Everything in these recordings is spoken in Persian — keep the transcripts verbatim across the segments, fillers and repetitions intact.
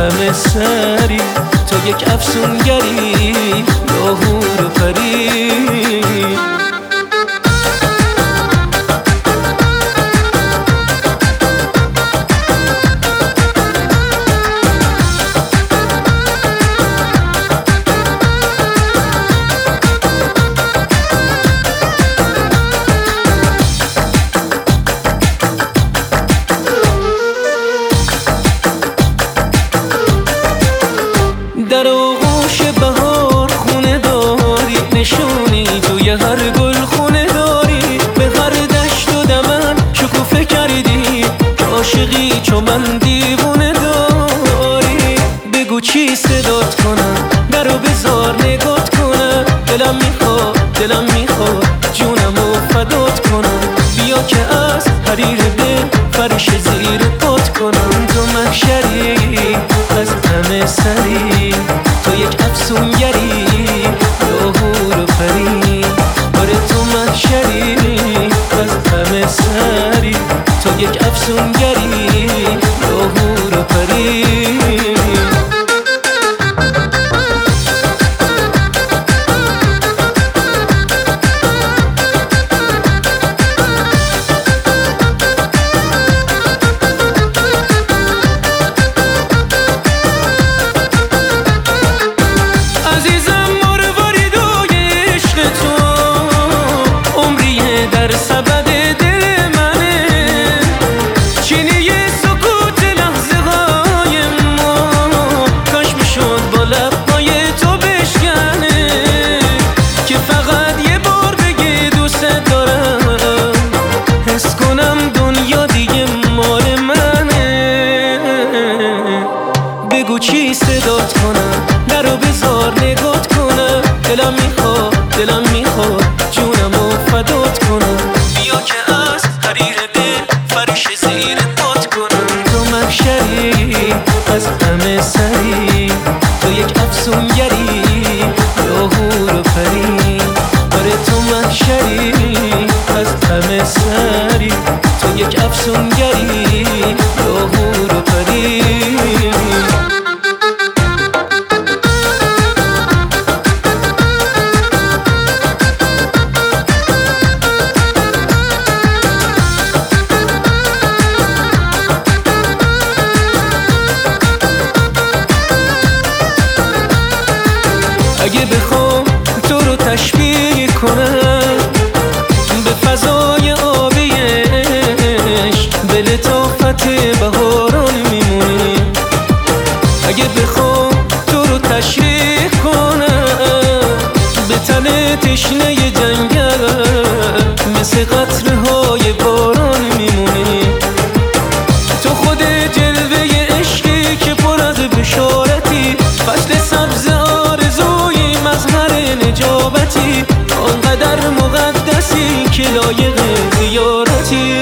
همه سری، تو یک افسونگری یا حور و پری. در آغوش بهار خونه داری، نشونی توی هر گل خونه داری. به هر دشت و دمن شکوفه کردی، عاشقی چو من دیوونه داری. بگو چی صدات کنم، درو بزار نگات کنم. دلم میخواد دلم میخواد جونمو فدات کنم. بیا که از حریر دل فرش زیر پات کنم. تو محشری از همه سری، تو یک افسونگری یا حور و پری. آره تو محشری از همه سری، تو یک افسونگری یا حور و پری. در سبد دل منه، چینی سکوت لحظه های ما. کاش میشد با لبهای تو بشکنه، که فقط یه بار بگی دوست دارم. حس کنم دنیا دیگه مال منه. بگو چی صدات کنم، درو بزار نگات کنم. دلم میخواد دلم میخواد جونمو فدات کنم. بیا که از حریر دل فرش زیر پات کنم. تو محشری از همه سری، تو یک افسونگری یا حور و پری. آره تو محشری از همه سری، تو یک افسونگری یا حور و پری. اگه بخوام تو رو تشبیه کنم به فضای آبیش، به لطافت بهاران میمونی. اگه بخوام تو رو تشریح کنم به تن تشنه جنگل، مثل قطره‌های باران میمونی. تو خود جلوه عشقی که پر از بشارتی، فصل سبز آرزوی مظهر نجابتی. آنقدر مقدسی که لایق زیارتی.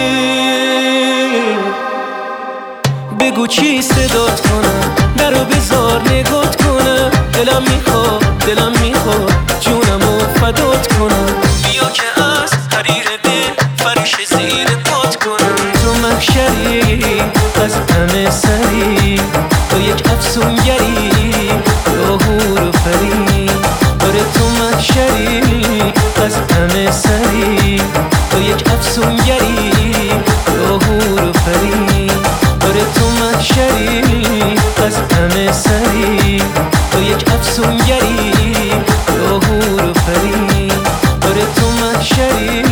بگو چی صدات کنم، درو بزار نگات کنم. دلم میخواد دلم میخواد جونمو فدات کنم. بیا که از حریر دل فرش زیر پات کنم. تو محشری از همه سری، تو یک افسونگری یا حور و پری. آره تو محشری از همه سری، تو یک افسونگری یا حور و پری. آره تو محشری از همه سری، تو یک افسونگری یا حور و پری. آره تو محشری